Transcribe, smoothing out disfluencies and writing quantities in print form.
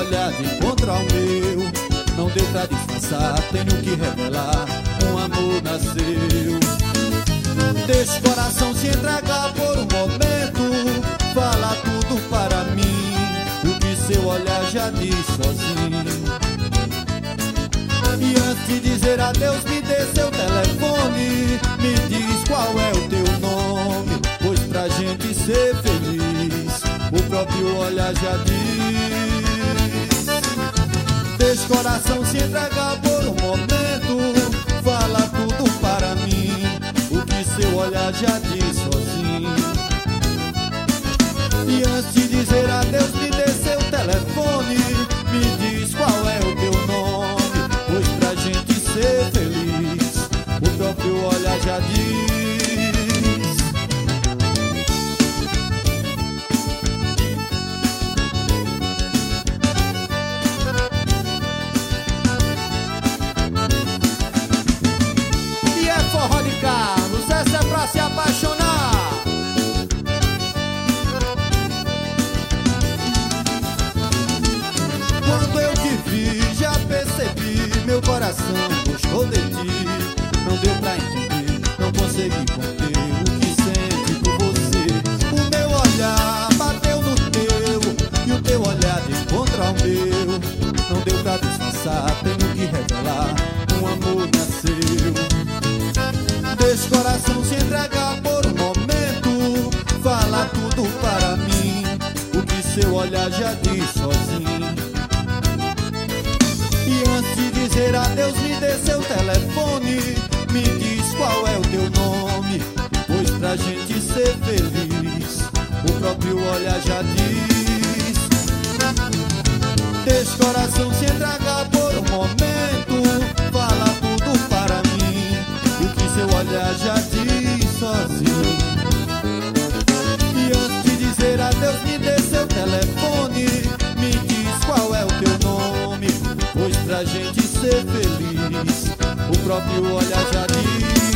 olhar de encontro ao meu. Não deu pra disfarçar, tenho que revelar, um amor nasceu. Deixa o coração se entregar por um momento, fala tudo para mim, o que seu olhar já diz sozinho. E antes de dizer adeus, me dê seu telefone, me diz qual é o teu nome, pois pra gente ser feliz, o próprio olhar já diz. Deixa o coração se entregar por um momento, fala tudo para mim, o que seu olhar já diz sozinho. E antes de dizer adeus, me dê seu telefone, me diz qual é o teu nome, pois pra gente ser feliz, o próprio olhar já diz. E é forró de Carlos, essa é pra se apaixonar. Quando eu te vi, já percebi, meu coração gostou de ti. Não deu pra entender, não consegui conter o que sente por você. O meu olhar bateu no teu, e o teu olhar de encontro ao meu. Não deu pra disfarçar, tenho que revelar, um amor nasceu. Deixa o coração se entregar por um momento, fala tudo para mim, o que seu olhar já diz sozinho. E antes de dizer adeus, me dê seu telefone, me diz qual é o teu nome, pois pra gente ser feliz, o próprio olhar já diz. Deixa o coração se entregar por um momento, fala tudo para mim, o que seu olhar já diz sozinho. E antes de dizer adeus, me dê seu telefone, me diz qual é o teu nome, pois pra gente ser feliz, o próprio olhar já diz.